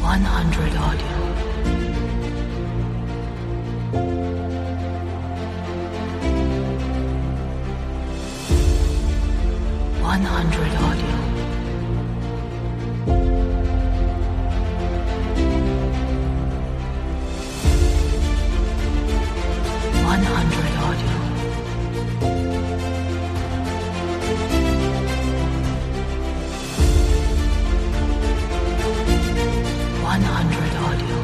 100 audio. 100 audio. 100 audio. 100 audio.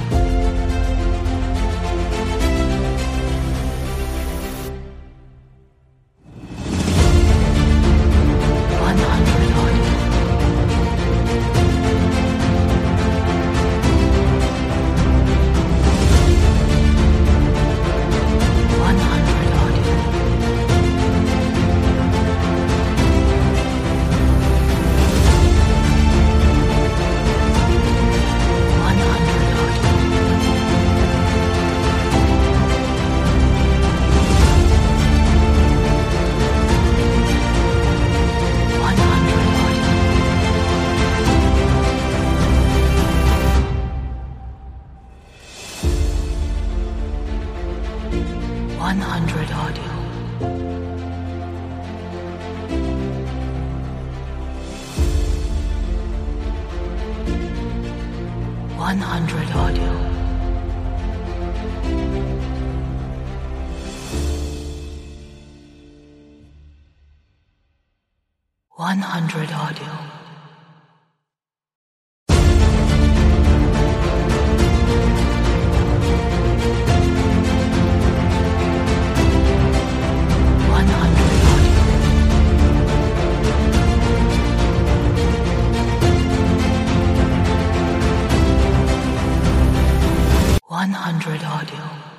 100 audio. 100 audio. 100 audio. 100 audio. 100 audio. 100 audio. 100 audio. 100 audio.